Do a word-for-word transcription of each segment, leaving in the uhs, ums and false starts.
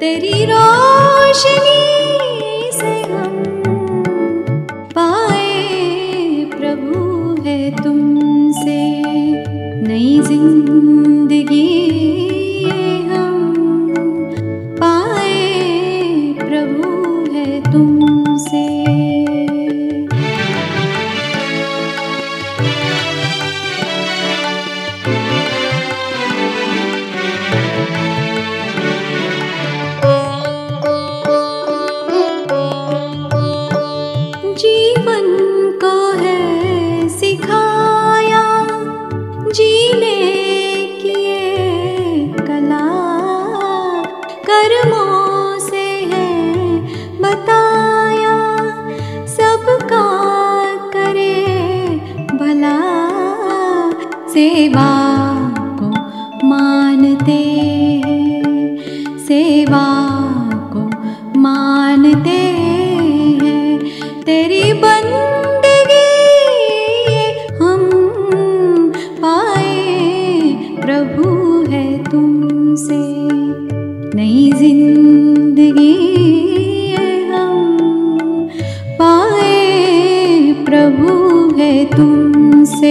तेरी रोशनी से हम पाए प्रभु है तुमसे नई जिंदगी हम पाए प्रभु है तुमसे। जीवन को है सिखाया जीने की ये कला, कर्मों से है बताया सबका करे भला। सेवा को मानते हैं, सेवा को मानते हैं, तेरी बंदगी हम पाए प्रभु है तुमसे नई जिंदगी हम पाए प्रभु है तुमसे।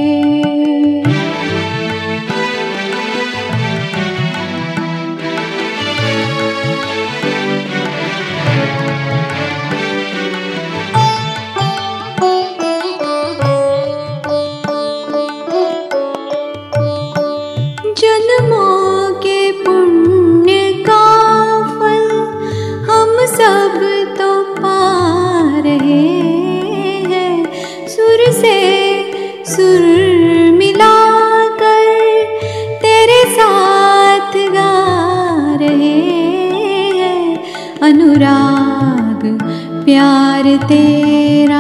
जन्मों के पुण्य का फल हम सब तो पा रहे हैं, सुर से सुर मिलाकर तेरे साथ गा रहे हैं। अनुराग प्यार तेरा,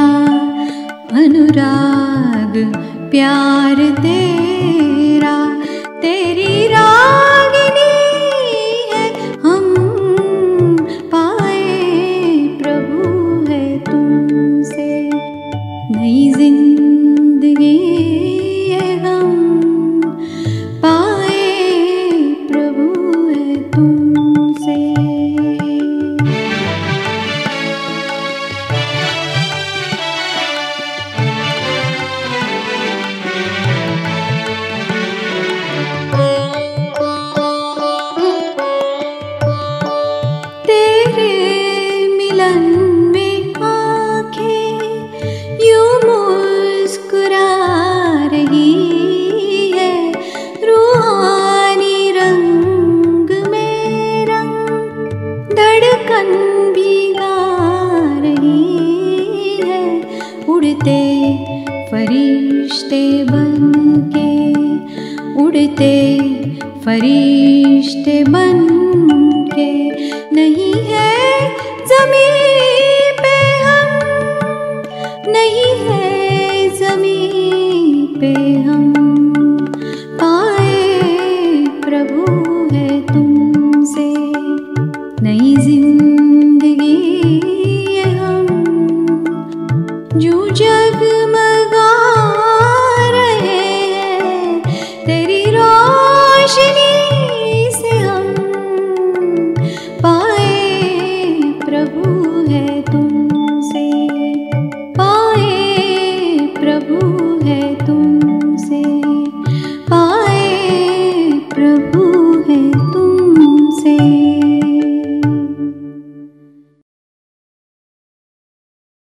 अनुराग प्यार तेरा, तेरी रागिनी है हम पाए प्रभु है तुमसे नई जिंदगी हम पाए प्रभु है तुमसे। मिलन में आँखें यूं मुस्कुरा रही है, रूहानी रंग में रंग धड़कन भी गा रही है। उड़ते फरिश्ते बनके, उड़ते फरिश्ते बनके नहीं है ज़मीं पे हम, नहीं है